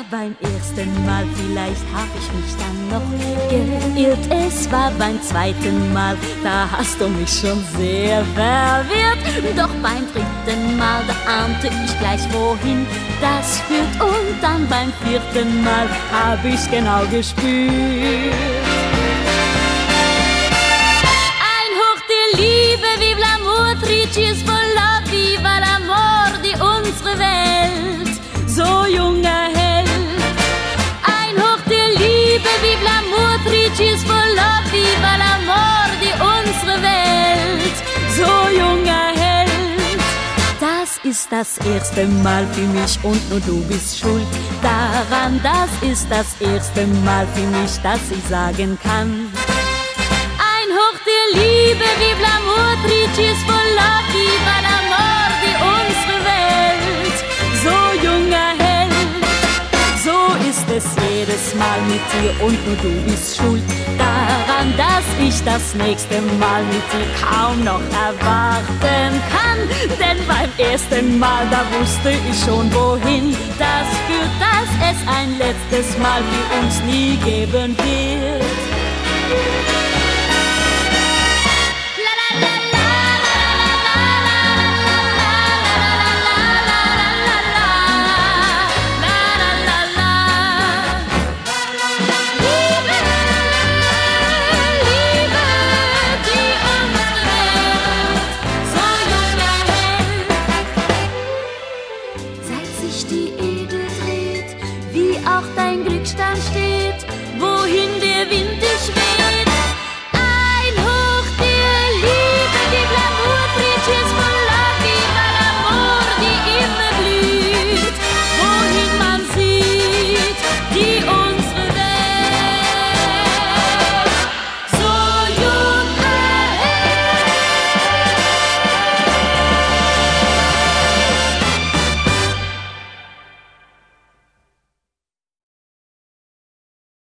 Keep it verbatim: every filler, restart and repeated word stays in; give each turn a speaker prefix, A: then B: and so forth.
A: beim ersten Mal, vielleicht hab ich mich dann noch geirrt. Es war beim zweiten Mal, da hast du mich schon sehr verwirrt. Doch beim dritten Mal, da ahnte ich gleich, wohin das führt. Und dann beim vierten Mal hab ich's genau gespürt. Ein Hoch der Liebe, vive l'amour, three cheers for love, viva l'amor, die unsere Welt so jung erhält. Ein Hoch der Liebe, vive l'amour, three cheers for love, viva l'amor, die unsere Welt so jung erhält. Das ist das erste Mal für mich und nur du bist schuld daran. Das ist das erste Mal für mich, dass ich sagen kann: Ein Hoch der Liebe, vive l'amour, three cheers for love, viva l'amor, die unsere Welt so jung erhält. So ist es jedes Mal mit dir und nur du bist schuld daran, dass ich das nächste Mal mit dir kaum noch erwarten kann. Denn beim ersten Mal, da wusste ich schon, wohin das führt, dass es ein letztes Mal für uns nie geben wird. Auch dein Glücksstern steht, wohin der Wind dich weht.